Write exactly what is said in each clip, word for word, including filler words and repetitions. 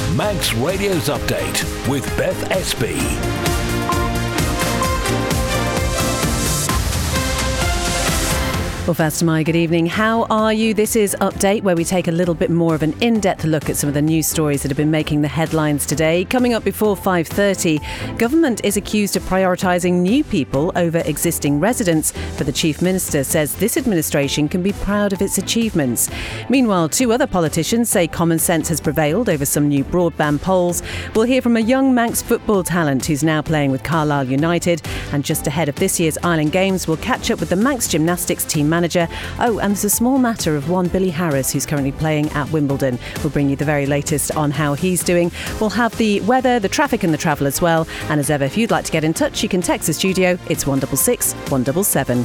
Manx Radio's Update with Beth Espy. Well, first, my good evening. How are you? This is Update, where we take a little bit more of an in-depth look at some of the news stories that have been making the headlines today. Coming up before five thirty, government is accused of prioritising new people over existing residents, but the Chief Minister says this administration can be proud of its achievements. Meanwhile, two other politicians say common sense has prevailed over some new broadband polls. We'll hear from a young Manx football talent who's now playing with Carlisle United. And just ahead of this year's Island Games, we'll catch up with the Manx Gymnastics team manager. Oh, and there's a small matter of one Billy Harris, who's currently playing at Wimbledon. We'll bring you the very latest on how he's doing. We'll have the weather, the traffic and the travel as well. And as ever, if you'd like to get in touch, you can text the studio. It's one six six, one seven seven.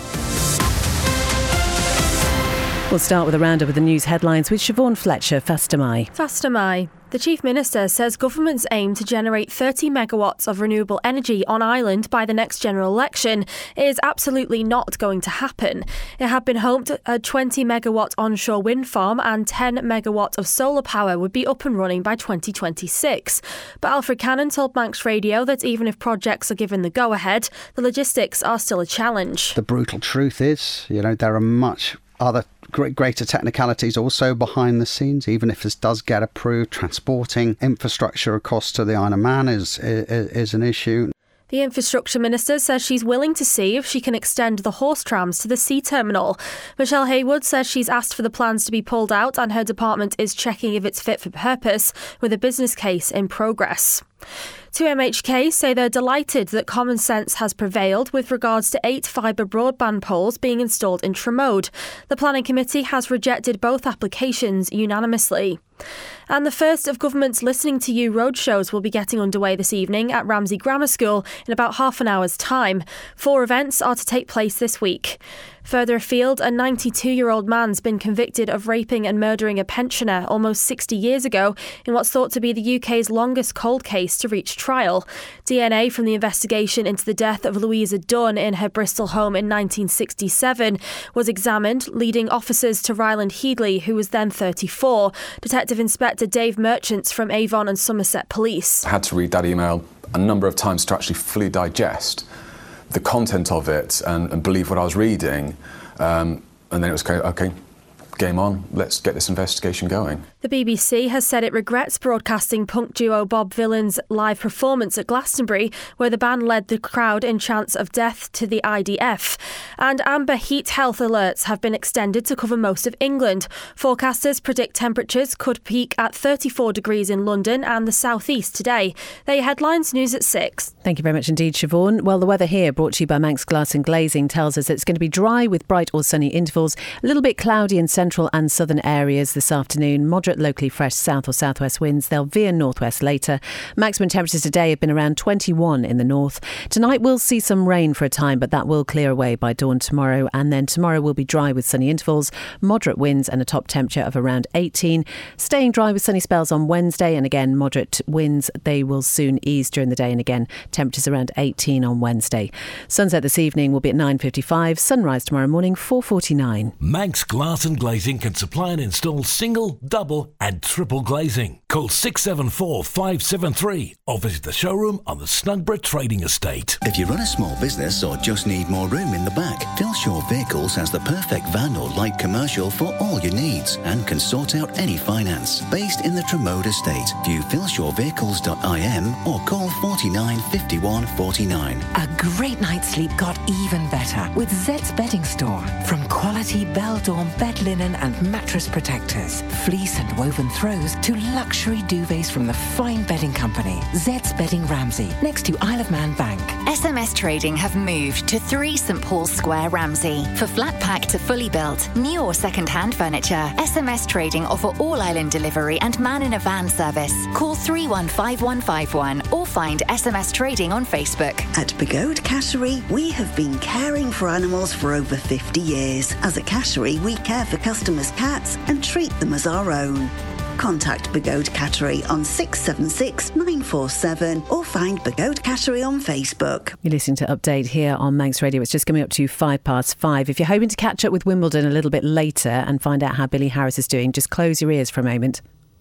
We'll start with a roundup of the news headlines with Siobhan Fletcher. Faster Mai. Faster Mai. The Chief Minister says government's aim to generate thirty megawatts of renewable energy on island by the next general election is absolutely not going to happen. It had been hoped a twenty megawatt onshore wind farm and ten megawatt of solar power would be up and running by twenty twenty-six. But Alfred Cannon told Manx Radio that even if projects are given the go-ahead, the logistics are still a challenge. The brutal truth is, you know, there are much other greater technicalities also behind the scenes. Even if this does get approved, transporting infrastructure across to the Isle of Man is, is, is an issue. The Infrastructure Minister says she's willing to see if she can extend the horse trams to the sea terminal. Michelle Haywood says she's asked for the plans to be pulled out and her department is checking if it's fit for purpose, with a business case in progress. two M H K say they're delighted that common sense has prevailed with regards to eight fibre broadband poles being installed in Tramode. The planning committee has rejected both applications unanimously. And the first of government's Listening to You roadshows will be getting underway this evening at Ramsey Grammar School in about half an hour's time. Four events are to take place this week. Further afield, a ninety-two-year-old man's been convicted of raping and murdering a pensioner almost sixty years ago in what's thought to be the U K's longest cold case to reach trial. D N A from the investigation into the death of Louisa Dunn in her Bristol home in nineteen sixty-seven was examined, leading officers to Ryland Headley, who was then thirty-four. Detective Inspector Dave Merchants from Avon and Somerset Police. I had to read that email a number of times to actually fully digest the content of it and, and believe what I was reading. Um, and then it was okay, game on, let's get this investigation going. The B B C has said it regrets broadcasting punk duo Bob Vylan's live performance at Glastonbury, where the band led the crowd in chants of death to the I D F. And amber heat health alerts have been extended to cover most of England. Forecasters predict temperatures could peak at thirty-four degrees in London and the southeast today. They headlines, news at six. Thank you very much indeed, Siobhan. Well, the weather here, brought to you by Manx Glass and Glazing, tells us it's going to be dry with bright or sunny intervals, a little bit cloudy in central and southern areas this afternoon, moderate locally fresh south or southwest winds. They'll veer northwest later. Maximum temperatures today have been around twenty-one in the north. Tonight we'll see some rain for a time, but that will clear away by dawn tomorrow. And then tomorrow will be dry with sunny intervals, moderate winds and a top temperature of around eighteen. Staying dry with sunny spells on Wednesday, and again moderate winds. They will soon ease during the day, and again temperatures around eighteen on Wednesday. Sunset this evening will be at nine fifty-five. Sunrise tomorrow morning four forty-nine. Manx Glass and Glazing can supply and install single, double and triple glazing. Call six seven four, five seven three or visit the showroom on the Snugborough Trading Estate. If you run a small business or just need more room in the back, Philshaw Vehicles has the perfect van or light commercial for all your needs and can sort out any finance. Based in the Tramode Estate, view philshaw vehicles dot I M or call forty-nine, fifty-one, forty-nine. A great night's sleep got even better with Zed's Bedding Store. From quality Beldorm bed linen and mattress protectors, fleece and woven throws to luxury duvets from the fine bedding company Zed's Bedding Ramsey, next to Isle of Man Bank. S M S Trading have moved to three St Paul's Square, Ramsey. For flat pack to fully built, new or second-hand furniture, S M S Trading offer all island delivery and man in a van service. Call three one five one five one or find S M S Trading on Facebook. At Begode Cattery, we have been caring for animals for over fifty years. As a cattery, we care for customers' cats and treat them as our own. Contact Begode Cattery on six seven six, nine four seven or find Begode Cattery on Facebook. You're listening to Update here on Manx Radio. It's just coming up to five past five. If you're hoping to catch up with Wimbledon a little bit later and find out how Billy Harris is doing, just close your ears for a moment.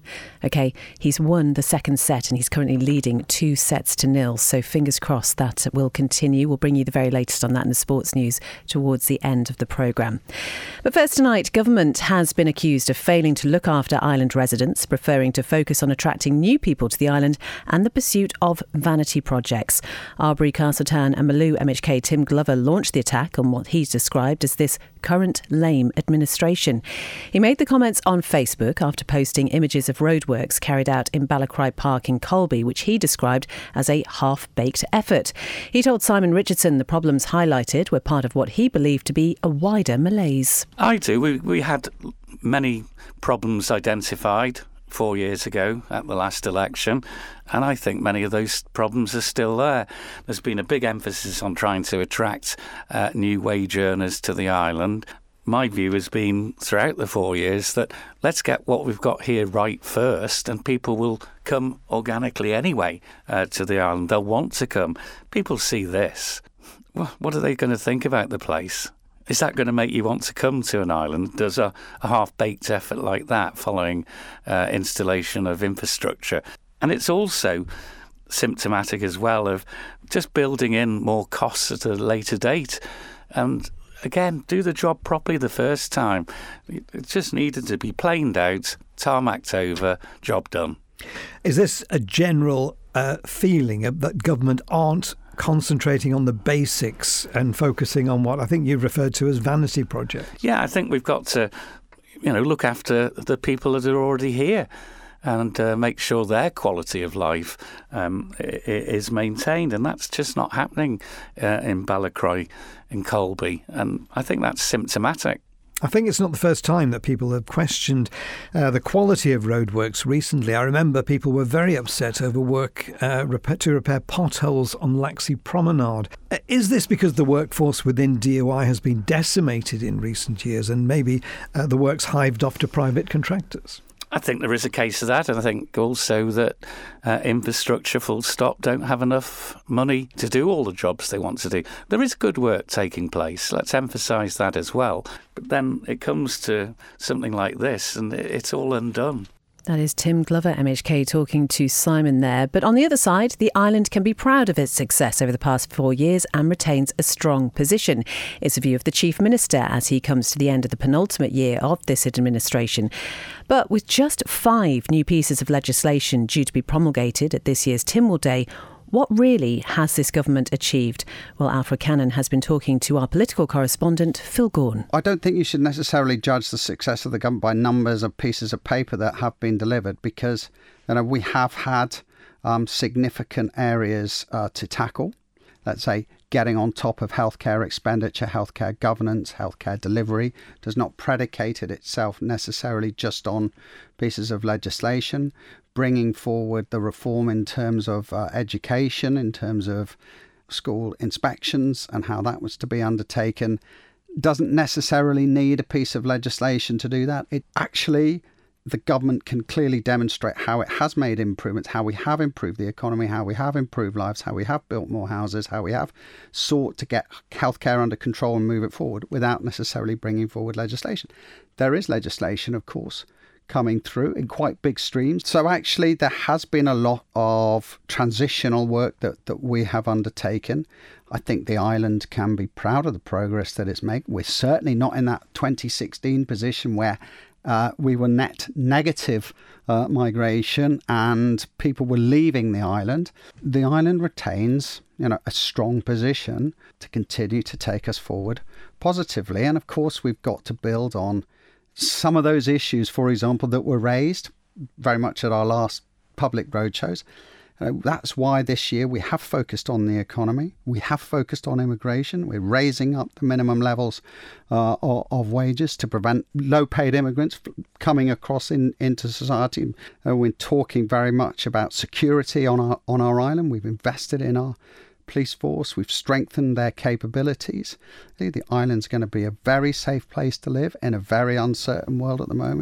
OK, he's won the second set and he's currently leading two sets to nil. So fingers crossed that will continue. We'll bring you the very latest on that in the sports news towards the end of the programme. But first tonight, government has been accused of failing to look after island residents, preferring to focus on attracting new people to the island and the pursuit of vanity projects. Arbury, Castletown and Maloo M H K Tim Glover launched the attack on what he's described as this current lame administration. He made the comments on Facebook after posting images of roadworks carried out in Ballacry Park in Colby, which he described as a half-baked effort. He told Simon Richardson the problems highlighted were part of what he believed to be a wider malaise. I do. We, we had many problems identified four years ago at the last election, and I think many of those problems are still there. There's been a big emphasis on trying to attract uh, new wage earners to the island. My view has been throughout the four years that let's get what we've got here right first, and people will come organically anyway uh, to the island. They'll want to come. People see this. What are they going to think about the place? Is that going to make you want to come to an island? Does a, a half-baked effort like that following uh, installation of infrastructure? And it's also symptomatic as well of just building in more costs at a later date. And again, do the job properly the first time. It just needed to be planed out, tarmacked over, job done. Is this a general uh, feeling of that government aren't concentrating on the basics and focusing on what I think you referred to as vanity projects? Yeah, I think we've got to, you know, look after the people that are already here and uh, make sure their quality of life um, is maintained. And that's just not happening uh, in Ballacry, in Colby. And I think that's symptomatic. I think it's not the first time that people have questioned uh, the quality of roadworks recently. I remember people were very upset over work uh, repair, to repair potholes on Laxey Promenade. Uh, is this because the workforce within D O I has been decimated in recent years and maybe uh, the work's hived off to private contractors? I think there is a case of that, and I think also that uh, infrastructure, full stop, don't have enough money to do all the jobs they want to do. There is good work taking place, let's emphasise that as well. But then it comes to something like this, and it's all undone. That is Tim Glover, M H K, talking to Simon there. But on the other side, the island can be proud of its success over the past four years and retains a strong position. It's a view of the Chief Minister as he comes to the end of the penultimate year of this administration. But with just five new pieces of legislation due to be promulgated at this year's Tynwald Day, what really has this government achieved? Well, Alfred Cannon has been talking to our political correspondent, Phil Gorn. I don't think you should necessarily judge the success of the government by numbers of pieces of paper that have been delivered, because you know, we have had um, significant areas uh, to tackle. Let's say getting on top of healthcare expenditure, healthcare governance, healthcare delivery does not predicate it itself necessarily just on pieces of legislation. Bringing forward the reform in terms of uh, education, in terms of school inspections and how that was to be undertaken, doesn't necessarily need a piece of legislation to do that. It actually, the government can clearly demonstrate how it has made improvements, how we have improved the economy, how we have improved lives, how we have built more houses, how we have sought to get healthcare under control and move it forward without necessarily bringing forward legislation. There is legislation, of course, coming through in quite big streams. So actually there has been a lot of transitional work that, that we have undertaken. I think the island can be proud of the progress that it's made. We're certainly not in that twenty sixteen position where uh, we were net negative uh, migration and people were leaving the island. The island retains, you know, a strong position to continue to take us forward positively. And of course, we've got to build on some of those issues, for example, that were raised very much at our last public roadshows. Uh, that's why this year we have focused on the economy. We have focused on immigration. We're raising up the minimum levels uh, of, of wages to prevent low-paid immigrants coming across in, into society. Uh, we're talking very much about security on our on our island. We've invested in our police force. We've strengthened their capabilities. The island's going to be a very safe place to live in a very uncertain world at the moment.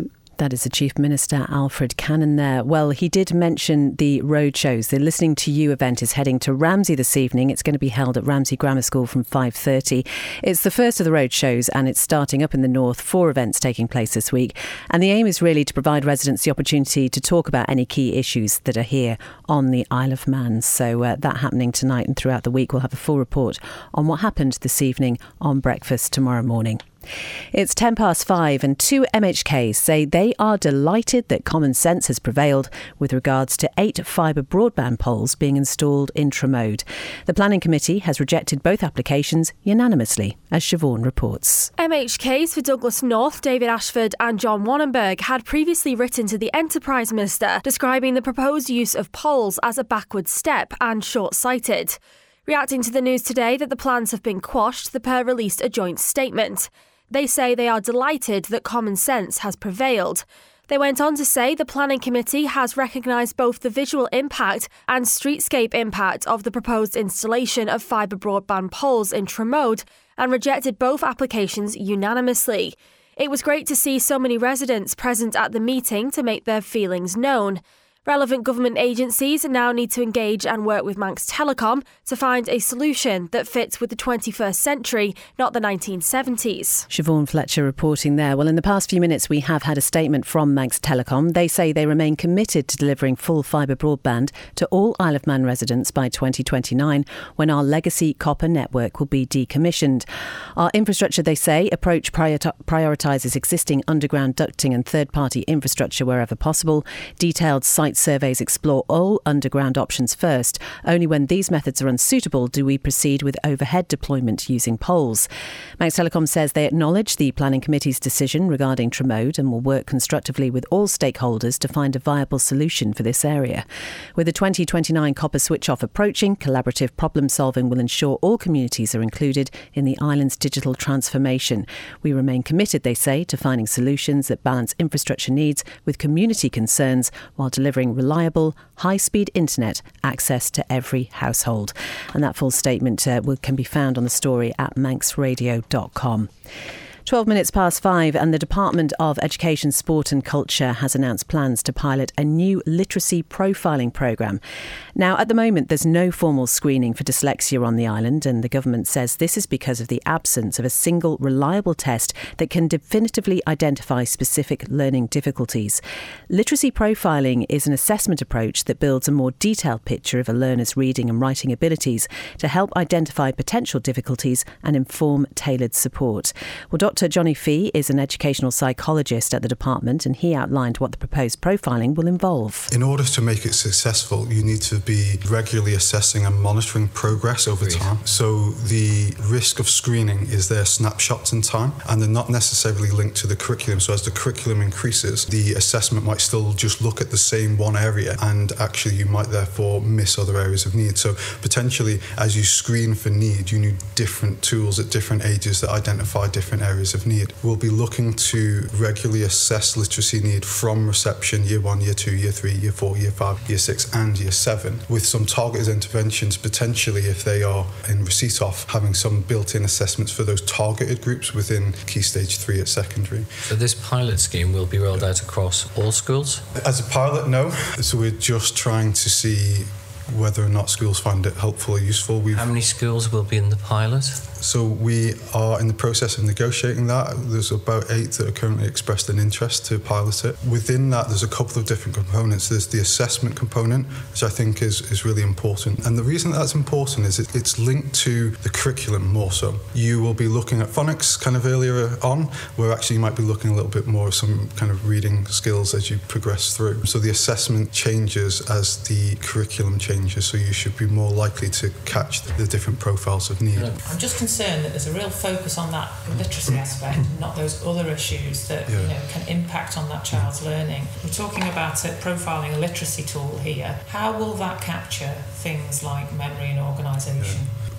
That is the Chief Minister, Alfred Cannon there. Well, he did mention the road shows. The Listening to You event is heading to Ramsey this evening. It's going to be held at Ramsey Grammar School from five thirty. It's the first of the road shows and it's starting up in the north. Four events taking place this week. And the aim is really to provide residents the opportunity to talk about any key issues that are here on the Isle of Man. So uh, that happening tonight and throughout the week. We'll have a full report on what happened this evening on breakfast tomorrow morning. It's ten past five and two M H Ks say they are delighted that common sense has prevailed with regards to eight fibre broadband poles being installed in Tramode. The Planning Committee has rejected both applications unanimously, as Siobhan reports. M H Ks for Douglas North, David Ashford and John Wannenberg had previously written to the Enterprise Minister describing the proposed use of poles as a backward step and short-sighted. Reacting to the news today that the plans have been quashed, the pair released a joint statement. They say they are delighted that common sense has prevailed. They went on to say the Planning Committee has recognised both the visual impact and streetscape impact of the proposed installation of fibre broadband poles in Tramode and rejected both applications unanimously. It was great to see so many residents present at the meeting to make their feelings known. Relevant government agencies now need to engage and work with Manx Telecom to find a solution that fits with the twenty-first century, not the nineteen seventies. Siobhan Fletcher reporting there. Well, in the past few minutes, we have had a statement from Manx Telecom. They say they remain committed to delivering full fibre broadband to all Isle of Man residents by twenty twenty-nine, when our legacy copper network will be decommissioned. Our infrastructure, they say, approach priori- prioritises existing underground ducting and third-party infrastructure wherever possible. Detailed site surveys explore all underground options first. Only when these methods are unsuitable do we proceed with overhead deployment using poles. Manx Telecom says they acknowledge the Planning Committee's decision regarding Tramode and will work constructively with all stakeholders to find a viable solution for this area. With the twenty twenty-nine copper switch-off approaching, collaborative problem-solving will ensure all communities are included in the island's digital transformation. We remain committed, they say, to finding solutions that balance infrastructure needs with community concerns while delivering reliable, high-speed internet access to every household. And that full statement uh, will, can be found on the story at manx radio dot com. twelve minutes past five and the Department of Education, Sport and Culture has announced plans to pilot a new literacy profiling programme. Now, at the moment, there's no formal screening for dyslexia on the island, and the government says this is because of the absence of a single reliable test that can definitively identify specific learning difficulties. Literacy profiling is an assessment approach that builds a more detailed picture of a learner's reading and writing abilities to help identify potential difficulties and inform tailored support. Well, Doctor Johnny Fee is an educational psychologist at the department, and he outlined what the proposed profiling will involve. In order to make it successful, you need to be regularly assessing and monitoring progress over time. So the risk of screening is their snapshots in time, and they're not necessarily linked to the curriculum. So as the curriculum increases, the assessment might still just look at the same one area, and actually you might therefore miss other areas of need. So potentially, as you screen for need, you need different tools at different ages that identify different areas of need. We'll be looking to regularly assess literacy need from reception, year one, year two, year three, year four, year five, year six and year seven, with some targeted interventions potentially, if they are in receipt of, having some built-in assessments for those targeted groups within Key Stage three at secondary. So this pilot scheme will be rolled out across all schools? As a pilot, no. So we're just trying to see whether or not schools find it helpful or useful. We've How many schools will be in the pilot? So we are in the process of negotiating that. There's about eight that are currently expressed an interest to pilot it. Within that, there's a couple of different components. There's the assessment component, which I think is, is really important. And the reason that that's important is it, it's linked to the curriculum more so. You will be looking at phonics kind of earlier on, where actually you might be looking a little bit more at some kind of reading skills as you progress through. So the assessment changes as the curriculum changes, so you should be more likely to catch the, the different profiles of need. I'm just concerned that there's a real focus on that literacy aspect, not those other issues that yeah. you know can impact on that child's learning. We're talking about it, profiling a literacy tool here. How will that capture things like memory and organisation? Yeah.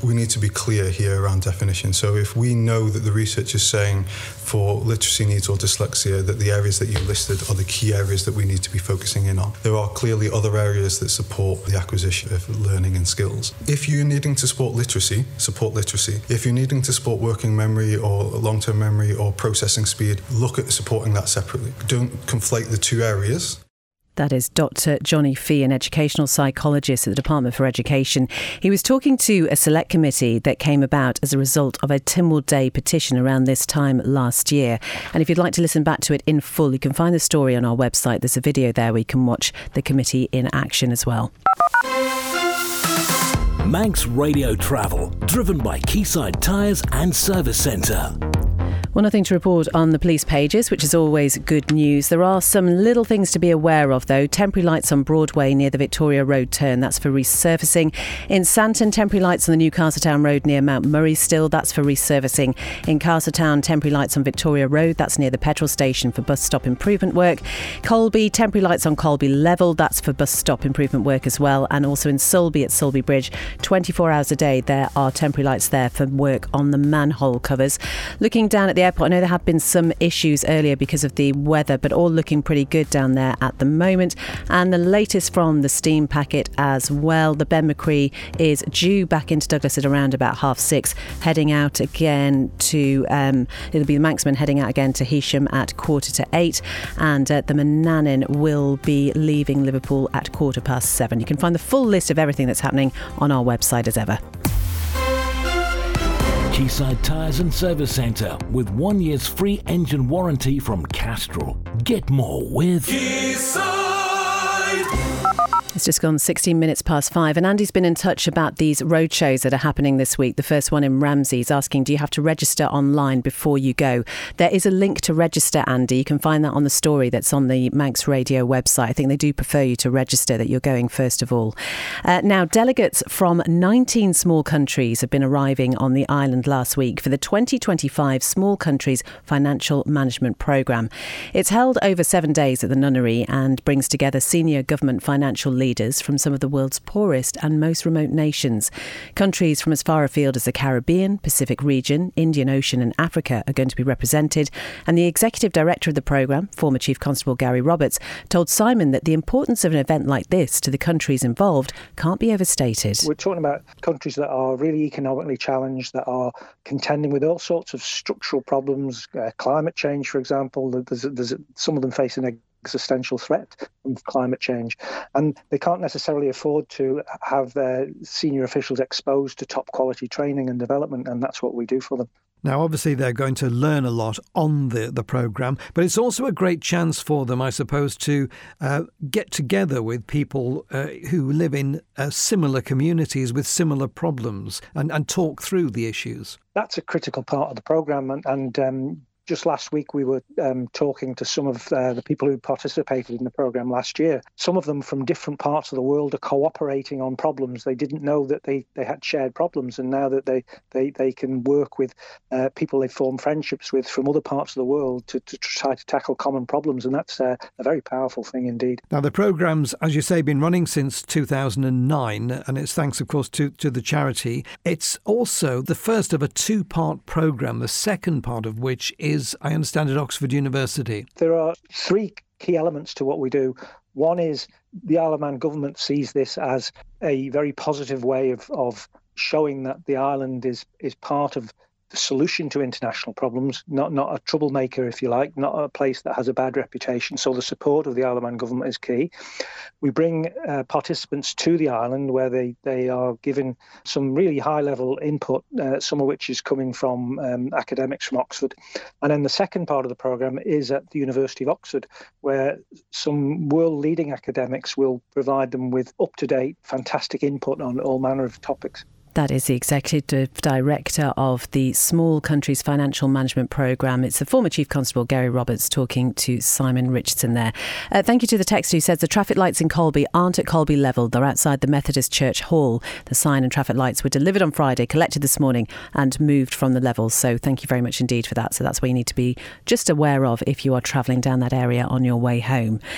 we need to be clear here around definition. So if we know that the research is saying for literacy needs or dyslexia that the areas that you listed are the key areas that we need to be focusing in on, there are clearly other areas that support the acquisition of learning and skills. If you're needing to support literacy, support literacy. If you're needing to support working memory or long-term memory or processing speed, look at supporting that separately. Don't conflate the two areas. That is Doctor Johnny Fee, an educational psychologist at the Department for Education. He was talking to a select committee that came about as a result of a Tynwald Day petition around this time last year. And if you'd like to listen back to it in full, you can find the story on our website. There's a video there where you can watch the committee in action as well. Manx Radio Travel, driven by Quayside Tyres and Service Centre. Well, nothing to report on the police pages, which is always good news. There are some little things to be aware of, though. Temporary lights on Broadway near the Victoria Road turn, that's for resurfacing. In Santon, temporary lights on the New Castletown Road near Mount Murray still, that's for resurfacing. In Castletown, temporary lights on Victoria Road, that's near the petrol station for bus stop improvement work. Colby, temporary lights on Colby Level, that's for bus stop improvement work as well. And also in Sulby at Sulby Bridge, twenty-four hours a day, there are temporary lights there for work on the manhole covers. Looking down at the airport, I know there have been some issues earlier because of the weather, but all looking pretty good down there at the moment. And the latest from the steam packet as well. The Ben McCree is due back into Douglas at around about half six, heading out again to, um, it'll be the Manxman heading out again to Heysham at quarter to eight. And uh, the Manannan will be leaving Liverpool at quarter past seven. You can find the full list of everything that's happening on our website as ever. Quayside Tyres and Service Centre with one year's free engine warranty from Castrol. Get more with Quayside. It's just gone sixteen minutes past five, and Andy's been in touch about these road shows that are happening this week. The first one in Ramsey is asking, do you have to register online before you go? There is a link to register, Andy. You can find that on the story that's on the Manx Radio website. I think they do prefer you to register, that you're going first of all. Uh, now, delegates from nineteen small countries have been arriving on the island last week for the twenty twenty-five Small Countries Financial Management Programme. It's held over seven days at the Nunnery and brings together senior government financial leaders leaders from some of the world's poorest and most remote nations. Countries from as far afield as the Caribbean, Pacific region, Indian Ocean and Africa are going to be represented. And the executive director of the programme, former Chief Constable Gary Roberts, told Simon that the importance of an event like this to the countries involved can't be overstated. We're talking about countries that are really economically challenged, that are contending with all sorts of structural problems, uh, climate change, for example. There's, there's some of them facing a existential threat of climate change, and they can't necessarily afford to have their senior officials exposed to top quality training and development, and that's what we do for them. Now, obviously, they're going to learn a lot on the, the programme, but it's also a great chance for them, I suppose, to uh, get together with people uh, who live in uh, similar communities with similar problems and, and talk through the issues. That's a critical part of the programme, and, and um, just last week we were um, talking to some of uh, the people who participated in the programme last year. Some of them from different parts of the world are cooperating on problems. They didn't know that they, they had shared problems, and now that they, they, they can work with uh, people they form friendships with from other parts of the world to, to try to tackle common problems, and that's uh, a very powerful thing indeed. Now, the programme's, as you say, been running since two thousand nine, and it's thanks, of course, to, to the charity. It's also the first of a two-part programme, the second part of which is is, I understand, at Oxford University. There are three key elements to what we do. One is the Isle of Man government sees this as a very positive way of, of showing that the island is, is part of the solution to international problems, not not a troublemaker, if you like, not a place that has a bad reputation. So the support of the Isle of Man government is key. We bring uh, participants to the island where they, they are given some really high-level input, uh, some of which is coming from um, academics from Oxford. And then the second part of the programme is at the University of Oxford, where some world-leading academics will provide them with up-to-date, fantastic input on all manner of topics. That is the Executive Director of the Small Countries Financial Management Programme. It's the former Chief Constable Gary Roberts talking to Simon Richardson there. Uh, thank you to the text who says the traffic lights in Colby aren't at Colby level. They're outside the Methodist Church Hall. The sign and traffic lights were delivered on Friday, collected this morning and moved from the levels. So thank you very much indeed for that. So that's what you need to be just aware of if you are travelling down that area on your way home.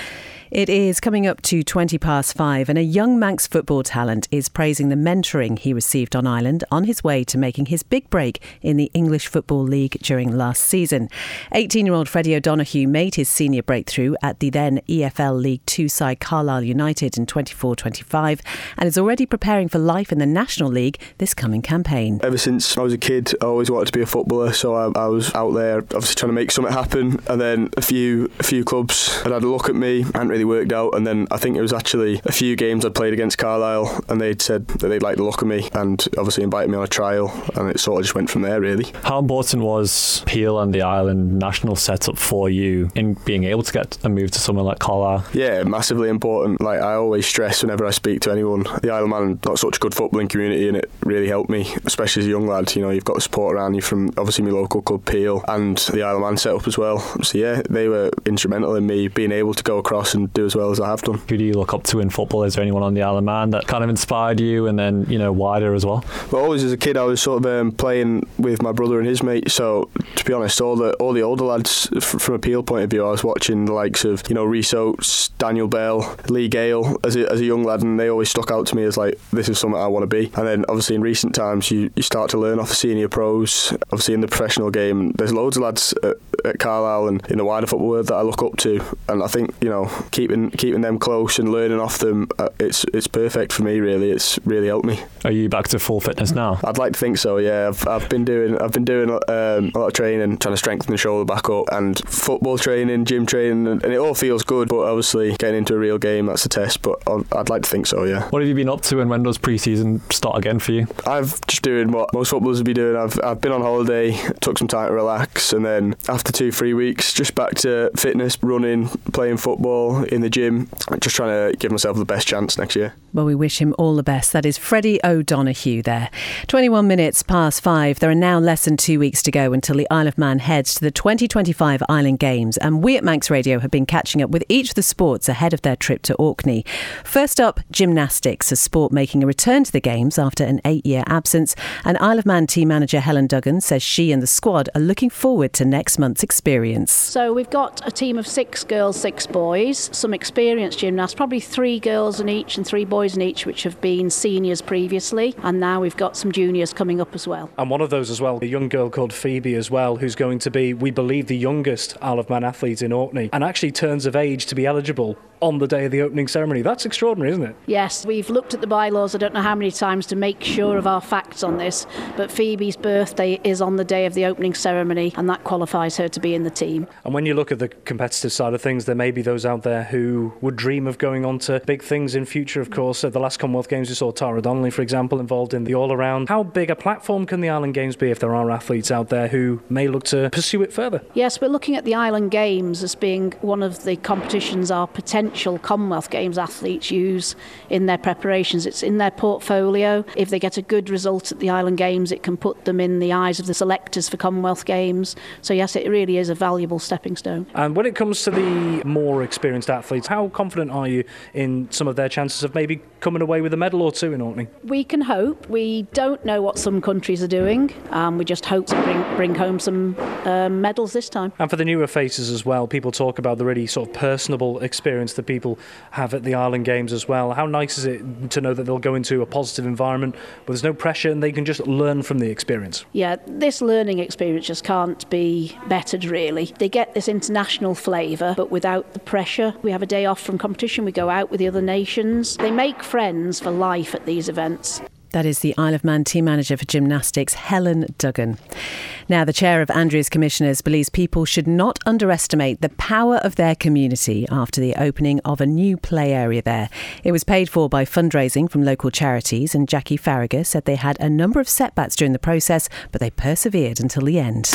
It is coming up to twenty past five, and a young Manx football talent is praising the mentoring he received on Ireland on his way to making his big break in the English Football League during last season. eighteen-year-old Freddie O'Donoghue made his senior breakthrough at the then E F L League Two side Carlisle United in twenty-four twenty-five and is already preparing for life in the National League this coming campaign. Ever since I was a kid, I always wanted to be a footballer, so I, I was out there obviously trying to make something happen, and then a few a few clubs had had a look at me, hadn't really worked out, and then I think it was actually a few games I'd played against Carlisle and they'd said that they'd like the look of me and obviously invited me on a trial, and it sort of just went from there really. How important was Peel and the Ireland national setup for you in being able to get a move to somewhere like Carlisle? Yeah, massively important. Like I always stress whenever I speak to anyone, the Isle of Man got such a good footballing community and it really helped me, especially as a young lad. You know, you've got the support around you from obviously my local club Peel and the Isle of Man setup as well. So yeah, they were instrumental in me being able to go across and do as well as I have done. Who do you look up to in football? Is there anyone on the Isle of Man that kind of inspired you, and then, you know, wider as well? Well, always as a kid I was sort of um, playing with my brother and his mate, so to be honest, all the all the older lads f- from a Peel point of view, I was watching the likes of, you know, Rhys Oates, Daniel Bell, Lee Gale as a, as a young lad, and they always stuck out to me as like, this is something I want to be. And then obviously in recent times you, you start to learn off the senior pros, obviously in the professional game. There's loads of lads at, at Carlisle and in the wider football world that I look up to, and I think, you know, keeping keeping them close and learning off them, uh, it's it's perfect for me really. It's really helped me. Are you back to full fitness now? I'd like to think so, yeah. I've, I've been doing I've been doing um, a lot of training, trying to strengthen the shoulder back up, and football training, gym training, and, and it all feels good, but obviously getting into a real game, that's a test, but I'd like to think so, yeah. What have you been up to, and when does pre-season start again for you? I've just doing what most footballers would be doing. I've I've been on holiday, took some time to relax, and then after two, three weeks, just back to fitness, running, playing football in the gym, just trying to give myself the best chance next year. Well, we wish him all the best. That is Freddie O'Donoghue there. twenty-one minutes past five. There are now less than two weeks to go until the Isle of Man heads to the twenty twenty-five Island Games, and we at Manx Radio have been catching up with each of the sports ahead of their trip to Orkney. First up, gymnastics, a sport making a return to the Games after an eight-year absence, and Isle of Man team manager Helen Duggan says she and the squad are looking forward to next month's experience. So we've got a team of six girls, six boys, some experienced gymnasts, probably three girls in each and three boys in each, which have been seniors previously, and now we've got some juniors coming up as well. And one of those as well, a young girl called Phoebe as well, who's going to be, we believe, the youngest Isle of Man athlete in Orkney, and actually turns of age to be eligible on the day of the opening ceremony. That's extraordinary, isn't it? Yes, we've looked at the bylaws, I don't know how many times, to make sure of our facts on this, but Phoebe's birthday is on the day of the opening ceremony, and that qualifies her to be in the team. And when you look at the competitive side of things, there may be those out there who would dream of going on to big things in future, of course. At the last Commonwealth Games, we saw Tara Donnelly, for example, involved in the all-around. How big a platform can the Island Games be if there are athletes out there who may look to pursue it further? Yes, we're looking at the Island Games as being one of the competitions our potential Commonwealth Games athletes use in their preparations. It's in their portfolio. If they get a good result at the Island Games, it can put them in the eyes of the selectors for Commonwealth Games. So yes, it really is a valuable stepping stone. And when it comes to the more experienced athletes, how confident are you in some of their chances of maybe coming away with a medal or two in Orkney? We can hope. We don't know what some countries are doing. Um, we just hope to bring, bring home some um, medals this time. And for the newer faces as well, people talk about the really sort of personable experience that people have at the Island Games as well. How nice is it to know that they'll go into a positive environment where there's no pressure and they can just learn from the experience? Yeah, this learning experience just can't be bettered really. They get this international flavour but without the pressure. We have a day off from competition, we go out with the other nations. They make friends for life at these events. That is the Isle of Man team manager for gymnastics, Helen Duggan. Now, the chair of Andreas Commissioners believes people should not underestimate the power of their community after the opening of a new play area there. It was paid for by fundraising from local charities, and Jackie Farragut said they had a number of setbacks during the process, but they persevered until the end.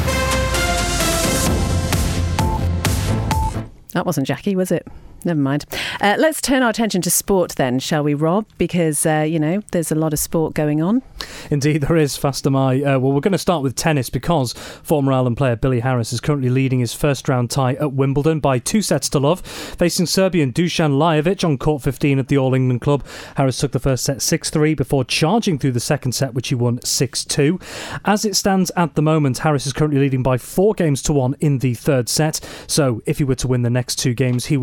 That wasn't Jackie, was it? Never mind. Uh, let's turn our attention to sport then, shall we, Rob? Because, uh, you know, there's a lot of sport going on. Indeed, there is, Faster My. Uh, well, we're going to start with tennis because former Ireland player Billy Harris is currently leading his first round tie at Wimbledon by two sets to love. Facing Serbian Dusan Lajovic on court fifteen at the All England Club. Harris took the first set six three before charging through the second set, which he won six two. As it stands at the moment, Harris is currently leading by four games to one in the third set. So if he were to win the next two games, he would advance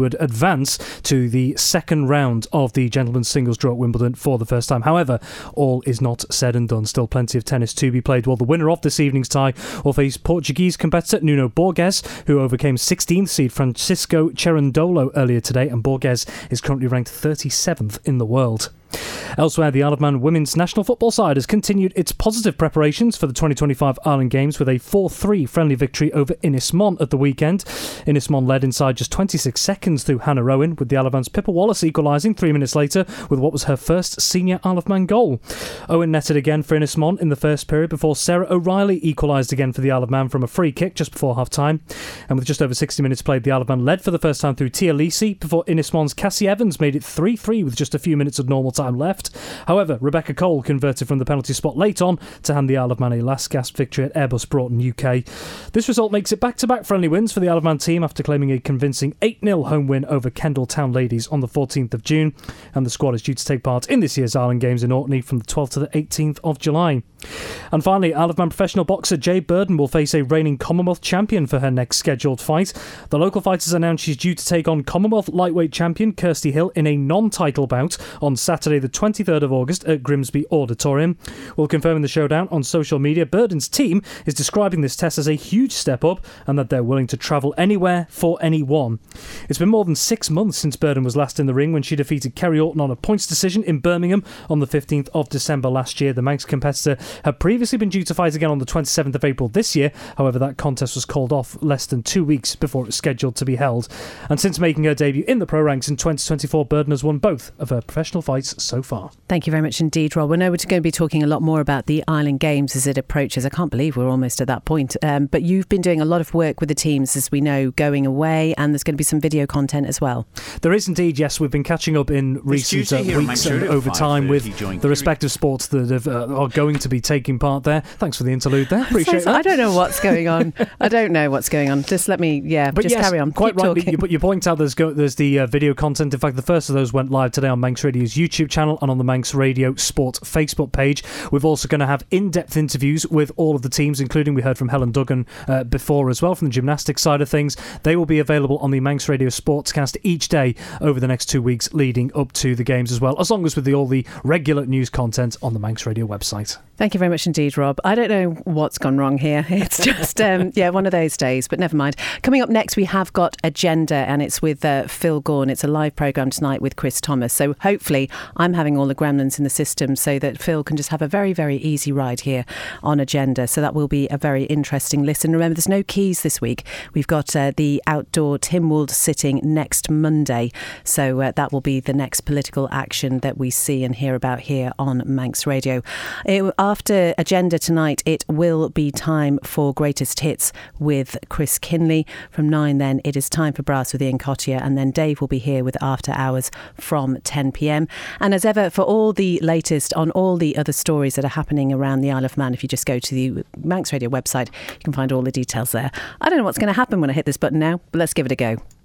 advance to the second round of the gentlemen's singles draw at Wimbledon for the first time. However, all is not said and done. Still plenty of tennis to be played. Well, the winner of this evening's tie will face Portuguese competitor Nuno Borges, who overcame sixteenth seed Francisco Cerundolo earlier today, and Borges is currently ranked thirty-seventh in the world. Elsewhere, the Isle of Man women's national football side has continued its positive preparations for the twenty twenty-five Ireland Games with a four three friendly victory over Innismont at the weekend. Innismont led inside just twenty-six seconds through Hannah Rowan, with the Isle of Man's Pippa Wallace equalising three minutes later with what was her first senior Isle of Man goal. Owen netted again for Innismont in the first period before Sarah O'Reilly equalised again for the Isle of Man from a free kick just before half-time. And with just over sixty minutes played, the Isle of Man led for the first time through Tia Lisi before Innismont's Cassie Evans made it three three with just a few minutes of normal time left. However, Rebecca Cole converted from the penalty spot late on to hand the Isle of Man a last-gasp victory at Airbus Broughton, U K. This result makes it back-to-back friendly wins for the Isle of Man team after claiming a convincing eight nil home win over Kendal Town Ladies on the fourteenth of June, and the squad is due to take part in this year's Ireland Games in Orkney from the twelfth to the eighteenth of July. And finally, Isle of Man professional boxer Jay Burden will face a reigning Commonwealth champion for her next scheduled fight. The local fighters announced she's due to take on Commonwealth lightweight champion Kirsty Hill in a non-title bout on Saturday the twenty-third of August at Grimsby Auditorium. We'll confirm in the showdown on social media. Burden's team is describing this test as a huge step up and that they're willing to travel anywhere for anyone. It's been more than six months since Burden was last in the ring when she defeated Kerry Orton on a points decision in Birmingham on the fifteenth of December last year. The Manx competitor had previously been due to fight again on the twenty-seventh of April this year. However, that contest was called off less than two weeks before it was scheduled to be held. And since making her debut in the pro ranks in twenty twenty-four, Burden has won both of her professional fights so far. Thank you very much indeed, Rob. We know we're going to be talking a lot more about the Island Games as it approaches. I can't believe we're almost at that point. Um, but you've been doing a lot of work with the teams, as we know, going away, and there's going to be some video content as well. There is indeed, yes. We've been catching up in recent uh, weeks and over time with the respective sports that have, uh, are going to be taking part there. Thanks for the interlude there. Appreciate so, that. I don't know what's going on. I don't know what's going on. Just let me, yeah, but just yes, carry on. Quite Keep right. But you point out there's go, there's the uh, video content. In fact, the first of those went live today on Manx Radio's YouTube channel and on the Manx Radio Sport Facebook page. We're also going to have in-depth interviews with all of the teams, including we heard from Helen Duggan uh, before as well from the gymnastics side of things. They will be available on the Manx Radio Sportscast each day over the next two weeks leading up to the games as well, as long as with the, all the regular news content on the Manx Radio website. Thank you very much indeed, Rob. I don't know what's gone wrong here. It's just, um, yeah, one of those days, but never mind. Coming up next, we have got Agenda, and it's with uh, Phil Gorn. It's a live programme tonight with Chris Thomas. So hopefully I'm having all the gremlins in the system so that Phil can just have a very, very easy ride here on Agenda. So that will be a very interesting listen. Remember, there's no keys this week. We've got uh, the outdoor Tynwald sitting next Monday. So uh, that will be the next political action that we see and hear about here on Manx Radio. It, After Agenda tonight, it will be time for Greatest Hits with Chris Kinley. From nine then, it is time for Brass with Ian Cottier, and then Dave will be here with After Hours from ten p.m. And as ever, for all the latest on all the other stories that are happening around the Isle of Man, if you just go to the Manx Radio website, you can find all the details there. I don't know what's going to happen when I hit this button now, but let's give it a go.